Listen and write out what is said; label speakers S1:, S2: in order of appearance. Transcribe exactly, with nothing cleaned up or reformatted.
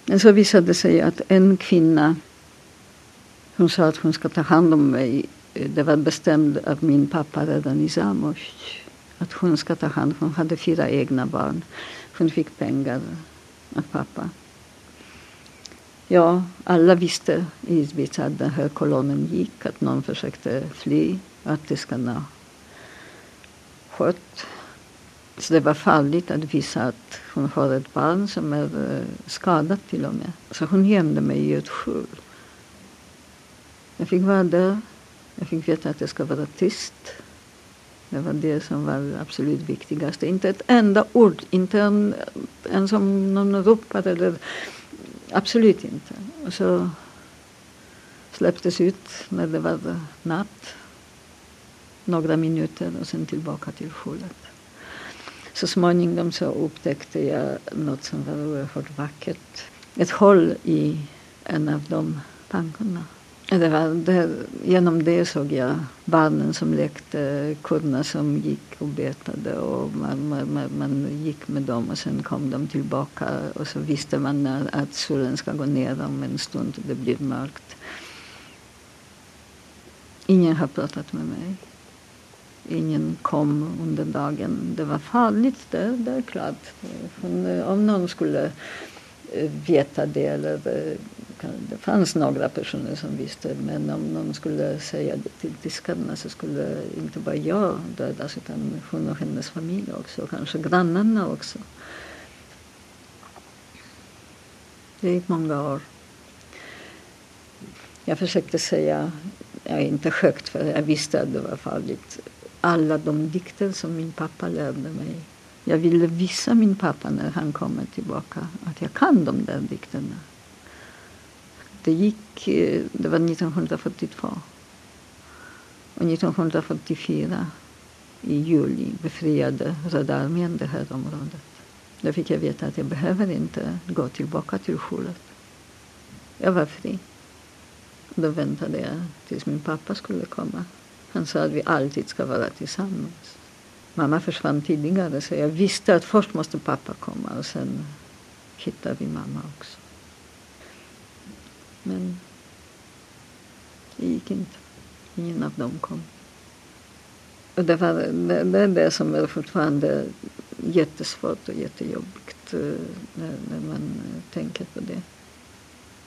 S1: Men så visade det sig att en kvinna, hon sa att hon ska ta hand om mig. Det var bestämt av min pappa redan i Zamość. Att hon ska ta hand om, hon hade fyra egna barn. Hon fick pengar av pappa. Ja, alla visste i Izbica att den här kolonnen gick. Att någon försökte fly. Att det ska nå skött. Så det var farligt att visa att hon har ett barn som är skadat till och med. Så hon gömde mig i ett skjul. Jag fick vara där. Jag fick veta att det ska vara tyst. Det var det som var det absolut viktigaste. Inte ett enda ord. Inte en, en som någon ropar. Eller, absolut inte. Och så släpptes ut när det var natt. Några minuter och sen tillbaka till skjulet. Så småningom så upptäckte jag något som var oerhört vackert. Ett hål i en av de tankarna. Det var där, genom det såg jag barnen som lekte, kurderna som gick och betade och man, man, man gick med dem och sen kom de tillbaka och så visste man att solen ska gå ner om en stund och det blir mörkt. Ingen har pratat med mig. Ingen kom under dagen. Det var farligt, det, det är klart. Om någon skulle veta det eller det fanns några personer som visste, men om någon skulle säga det till tyskarna så skulle inte bara jag dödas utan hon och hennes familj också, kanske grannarna också. Det gick många år. Jag försökte säga, jag inte högt för jag visste att det var farligt, alla de dikter som min pappa lärde mig. Jag ville visa min pappa när han kommer tillbaka att jag kan de där dikterna. Det gick, det var nittonhundrafyrtiotvå. Och nittonhundrafyrtiofyra i juli befriade Röda armén det här området. Då fick jag veta att jag behöver inte gå tillbaka till skjulet. Jag var fri. Då väntade jag tills min pappa skulle komma. Han sa att vi alltid ska vara tillsammans. Mamma försvann tidigare så jag visste att först måste pappa komma och sen hittade vi mamma också. Men det gick inte. Ingen av dem kom. Och det, var, det, det är det som är fortfarande jättesvårt och jättejobbigt när, när man tänker på det.